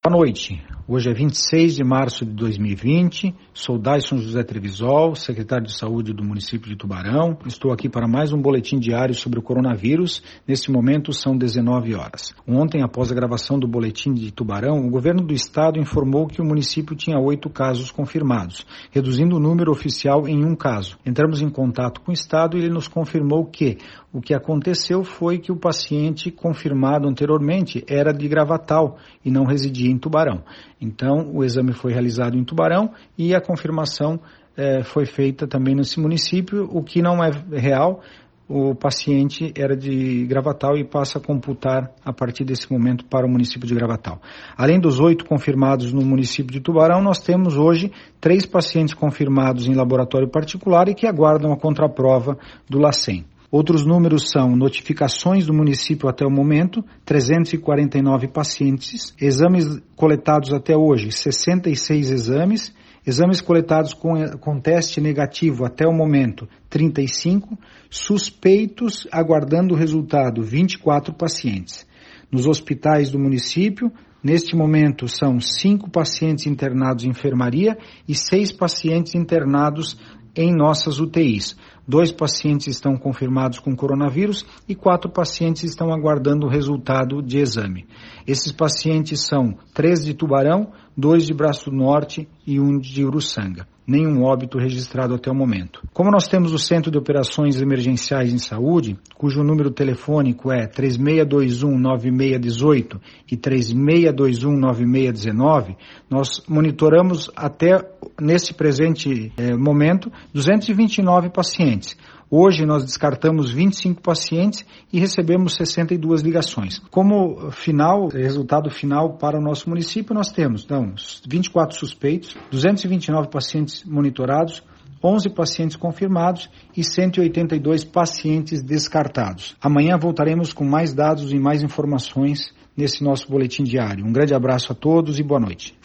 Boa noite. Hoje é 26 de março de 2020. Sou Daison José Trevisol, secretário de Saúde do município de Tubarão. Estou aqui para mais um boletim diário sobre o coronavírus. Neste momento são 19 horas. Ontem, após a gravação do boletim de Tubarão, o governo do estado informou que o município tinha 8 casos confirmados, reduzindo o número oficial em 1 caso. Entramos em contato com o estado e ele nos confirmou que o que aconteceu foi que o paciente confirmado anteriormente era de Gravatal e não residia em Tubarão. Então, o exame foi realizado em Tubarão e a confirmação foi feita também nesse município, o que não é real. O paciente era de Gravatal e passa a computar a partir desse momento para o município de Gravatal. Além dos 8 confirmados no município de Tubarão, nós temos hoje 3 pacientes confirmados em laboratório particular e que aguardam a contraprova do LACEN. Outros números são notificações do município até o momento, 349 pacientes, exames coletados até hoje, 66 exames, exames coletados com teste negativo até o momento, 35, suspeitos aguardando o resultado, 24 pacientes. Nos hospitais do município, neste momento são 5 pacientes internados em enfermaria e 6 pacientes internados em nossas UTIs. 2 pacientes estão confirmados com coronavírus e 4 pacientes estão aguardando o resultado de exame. Esses pacientes são 3 de Tubarão, 2 de Braço do Norte e 1 de Uruçanga. Nenhum óbito registrado até o momento. Como nós temos o Centro de Operações Emergenciais em Saúde, cujo número telefônico é 3621-9618 e 3621-9619, nós monitoramos até nesse presente momento 229 pacientes. Hoje nós descartamos 25 pacientes e recebemos 62 ligações. Como resultado final para o nosso município, nós temos 24 suspeitos, 229 pacientes monitorados, 11 pacientes confirmados e 182 pacientes descartados. Amanhã voltaremos com mais dados e mais informações nesse nosso boletim diário. Um grande abraço a todos e boa noite.